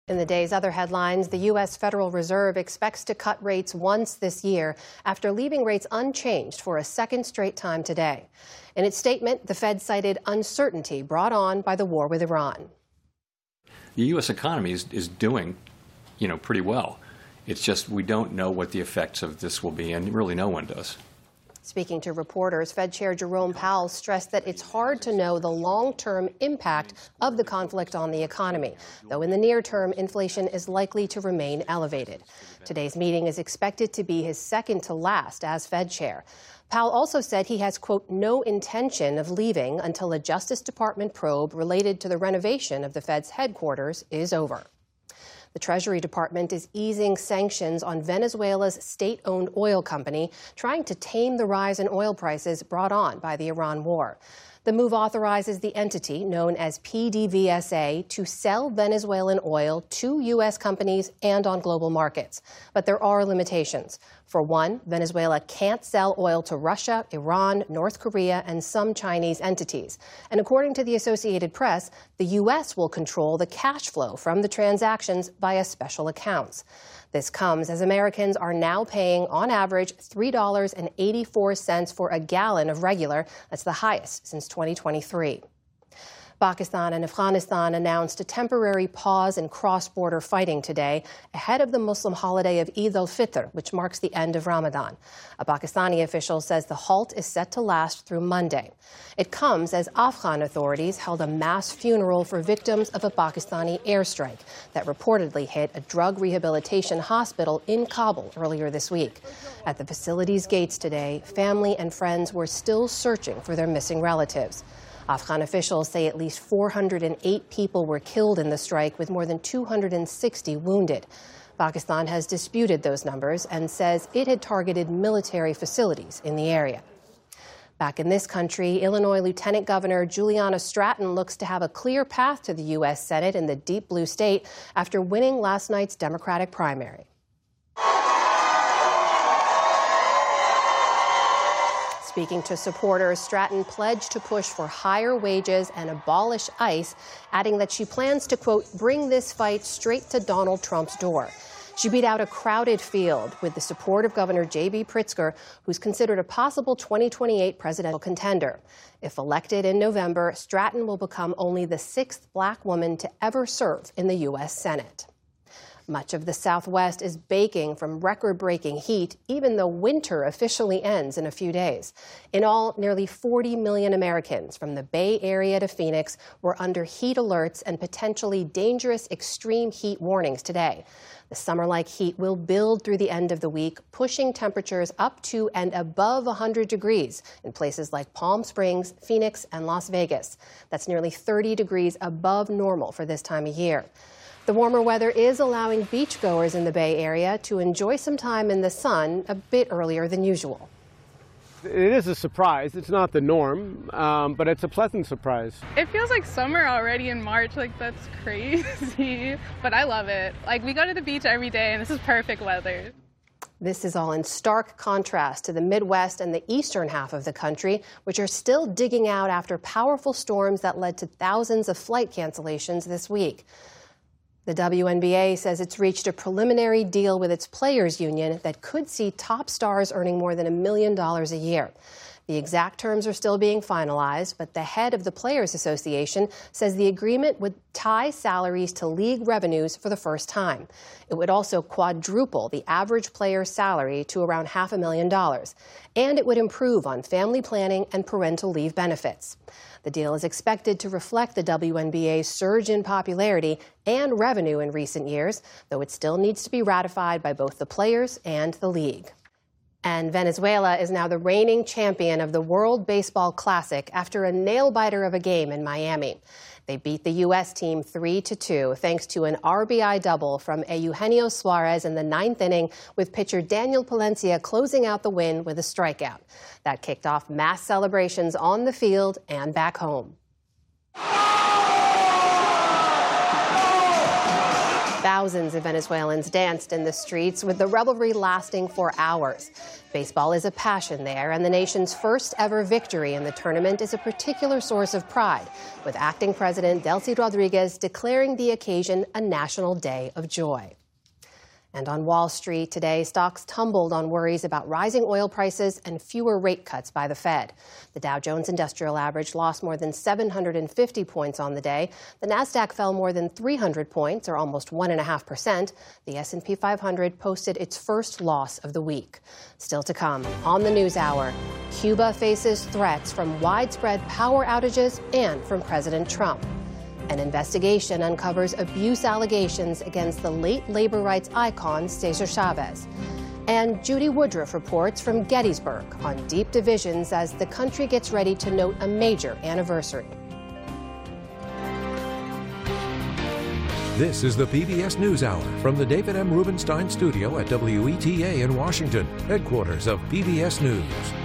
In the day's other headlines, the U.S. Federal Reserve expects to cut rates once this year after leaving rates unchanged for a second straight time today. In its statement, the Fed cited uncertainty brought on by the war with Iran. The U.S. economy is doing, pretty well. It's just we don't know what the effects of this will be, and really no one does. Speaking to reporters, Fed Chair Jerome Powell stressed that it's hard to know the long-term impact of the conflict on the economy, though in the near term, inflation is likely to remain elevated. Today's meeting is expected to be his second to last as Fed Chair. Powell also said he has, quote, no intention of leaving until a Justice Department probe related to the renovation of the Fed's headquarters is over. The Treasury Department is easing sanctions on Venezuela's state-owned oil company, trying to tame the rise in oil prices brought on by the Iran war. The move authorizes the entity, known as PDVSA, to sell Venezuelan oil to U.S. companies and on global markets. But there are limitations. For one, Venezuela can't sell oil to Russia, Iran, North Korea, and some Chinese entities. And according to the Associated Press, the U.S. will control the cash flow from the transactions via special accounts. This comes as Americans are now paying, on average, $3.84 for a gallon of regular. That's the highest since 2023. Pakistan and Afghanistan announced a temporary pause in cross-border fighting today ahead of the Muslim holiday of Eid al-Fitr, which marks the end of Ramadan. A Pakistani official says the halt is set to last through Monday. It comes as Afghan authorities held a mass funeral for victims of a Pakistani airstrike that reportedly hit a drug rehabilitation hospital in Kabul earlier this week. At the facility's gates today, family and friends were still searching for their missing relatives. Afghan officials say at least 408 people were killed in the strike, with more than 260 wounded. Pakistan has disputed those numbers and says it had targeted military facilities in the area. Back in this country, Illinois Lieutenant Governor Juliana Stratton looks to have a clear path to the U.S. Senate in the deep blue state after winning last night's Democratic primary. Speaking to supporters, Stratton pledged to push for higher wages and abolish ICE, adding that she plans to, quote, bring this fight straight to Donald Trump's door. She beat out a crowded field with the support of Governor J.B. Pritzker, who's considered a possible 2028 presidential contender. If elected in November, Stratton will become only the sixth black woman to ever serve in the U.S. Senate. Much of the Southwest is baking from record-breaking heat, even though winter officially ends in a few days. In all, nearly 40 million Americans from the Bay Area to Phoenix were under heat alerts and potentially dangerous extreme heat warnings today. The summer-like heat will build through the end of the week, pushing temperatures up to and above 100 degrees in places like Palm Springs, Phoenix, and Las Vegas. That's nearly 30 degrees above normal for this time of year. The warmer weather is allowing beachgoers in the Bay Area to enjoy some time in the sun a bit earlier than usual. It is a surprise. It's not the norm, but it's a pleasant surprise. It feels like summer already in March. That's crazy. But I love it. We go to the beach every day, and this is perfect weather. This is all in stark contrast to the Midwest and the eastern half of the country, which are still digging out after powerful storms that led to thousands of flight cancellations this week. The WNBA says it's reached a preliminary deal with its players' union that could see top stars earning more than $1 million a year. The exact terms are still being finalized, but the head of the Players Association says the agreement would tie salaries to league revenues for the first time. It would also quadruple the average player's salary to around $500,000, and it would improve on family planning and parental leave benefits. The deal is expected to reflect the WNBA's surge in popularity and revenue in recent years, though it still needs to be ratified by both the players and the league. And Venezuela is now the reigning champion of the World Baseball Classic after a nail-biter of a game in Miami. They beat the U.S. team 3-2 thanks to an RBI double from Eugenio Suarez in the ninth inning, with pitcher Daniel Palencia closing out the win with a strikeout. That kicked off mass celebrations on the field and back home. Thousands of Venezuelans danced in the streets, with the revelry lasting for hours. Baseball is a passion there, and the nation's first ever victory in the tournament is a particular source of pride, with acting President Delcy Rodriguez declaring the occasion a national day of joy. And on Wall Street today, stocks tumbled on worries about rising oil prices and fewer rate cuts by the Fed. The Dow Jones Industrial Average lost more than 750 points on the day. The Nasdaq fell more than 300 points, or almost 1.5%. The S&P 500 posted its first loss of the week. Still to come on the News Hour, Cuba faces threats from widespread power outages and from President Trump. An investigation uncovers abuse allegations against the late labor rights icon Cesar Chavez. And Judy Woodruff reports from Gettysburg on deep divisions as the country gets ready to note a major anniversary. This is the PBS NewsHour from the David M. Rubenstein Studio at WETA in Washington, headquarters of PBS News.